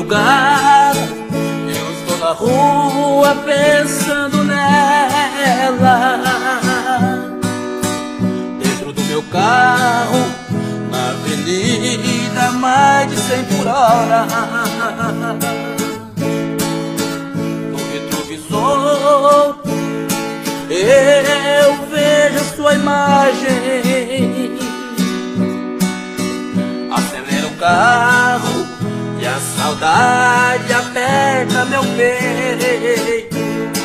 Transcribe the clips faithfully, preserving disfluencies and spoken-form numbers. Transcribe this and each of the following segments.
madrugada eu estou na rua pensando nela. Dentro do meu carro, na avenida, mais de cem por hora. No retrovisor eu vejo sua imagem. Acelera o carro e a saudade aperta meu peito.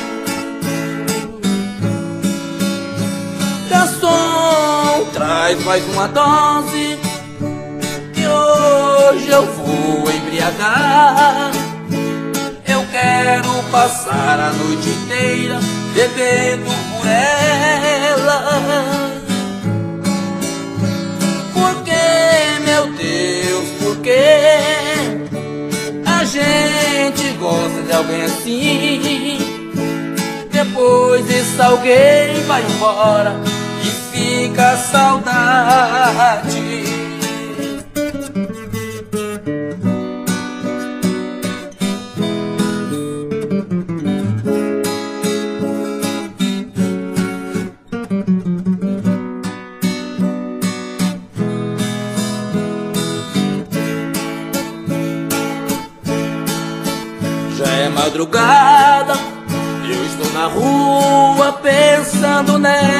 Garçom, traz mais uma dose, que hoje eu vou embriagar. Eu quero passar a noite inteira bebendo por ela. Por que, meu Deus, por que a gente gosta de alguém assim? Depois esse alguém vai embora e fica a saudade. Já é madrugada, eu estou na rua pensando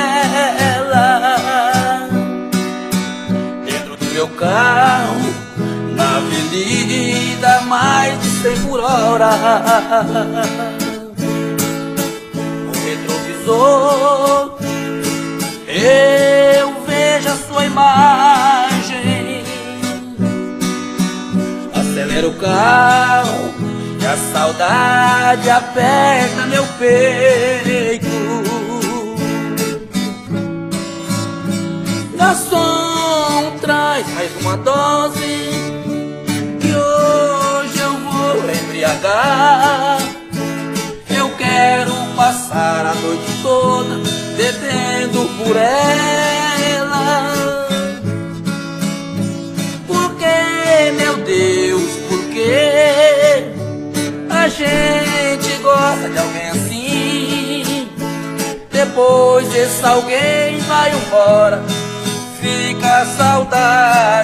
nela. Dentro do meu carro, na avenida, mais de cem por hora. No retrovisor eu vejo a sua imagem. Acelera o carro e a saudade aperta meu peito. Garçom, traz mais uma dose, que hoje eu vou embriagar. Eu quero passar a noite toda bebendo por ela. Por que, meu Deus, por que a gente gosta de alguém assim? Depois esse alguém vai embora, fica a saudade.